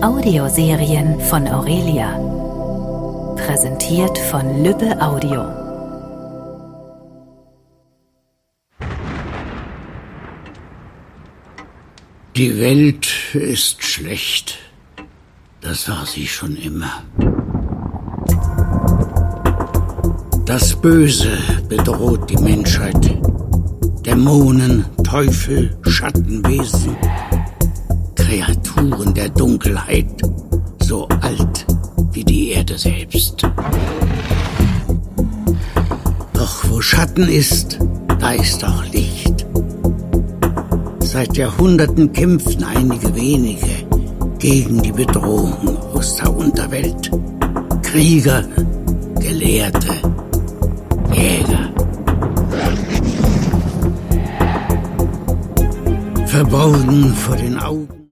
Audioserien von Aurelia. Präsentiert von Lübbe Audio. Die Welt ist schlecht. Das war sie schon immer. Das Böse bedroht die Menschheit. Dämonen, Teufel, Schattenwesen, Kreaturen der Dunkelheit, so alt wie die Erde selbst. Doch wo Schatten ist, da ist auch Licht. Seit Jahrhunderten kämpfen einige wenige gegen die Bedrohung aus der Unterwelt. Krieger, Gelehrte, Jäger. Verborgen vor den Augen